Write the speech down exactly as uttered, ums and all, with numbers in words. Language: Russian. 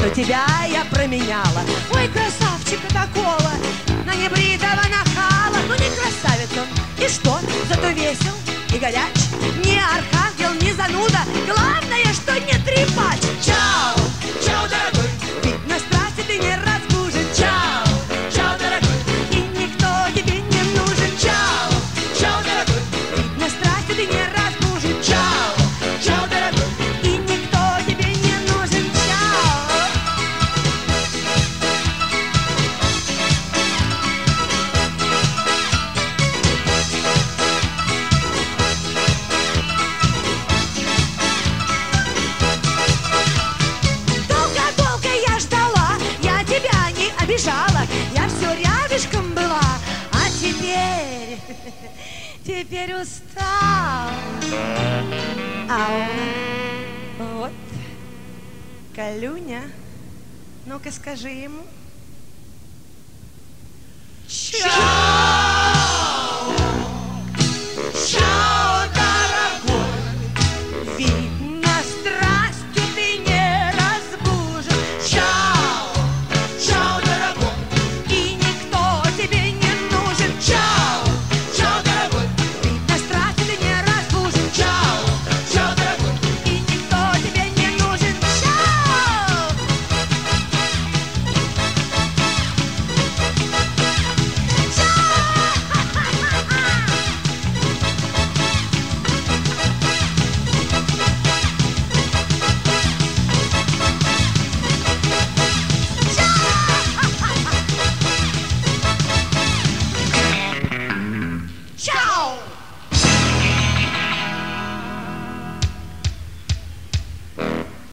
что тебя я променяла. Ой, красавчика такого, на небритого нахала. Ну не красавец он, и что? Зато весел и горяч. Не архангел, не зануда, главное, что не трепач. Чао, чао, дорогой, видно, страсти ты не разбужен. Чао, чао, дорогой, и никто тебе не нужен. Чао, чао, дорогой, видно, страсти ты не разбужен. Чао, чао, дорогой, и никто тебе не нужен. Чао. Долго-долго я ждала, я тебя не обижала, я все рядышком была, а теперь, теперь устала. Ау, вот, Колюня, ну-ка скажи ему. Чао!